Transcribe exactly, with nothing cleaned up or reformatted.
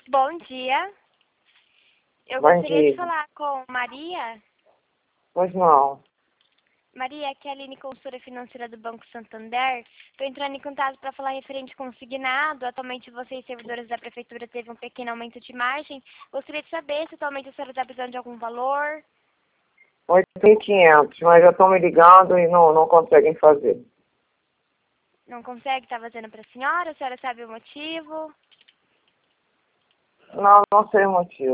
Bom dia. Eu Bom gostaria dia. de falar com Maria. Pois não. Maria, aqui é a Aline, consultora financeira do Banco Santander. Estou entrando em contato para falar referente consignado. Atualmente, vocês, servidores da Prefeitura, teve um pequeno aumento de margem. Gostaria de saber se atualmente a senhora está precisando de algum valor. oito mil e quinhentos, mas já estão me ligando e não, não conseguem fazer. Não consegue estar fazendo para a senhora? A senhora sabe o motivo? Não, não sei o motivo.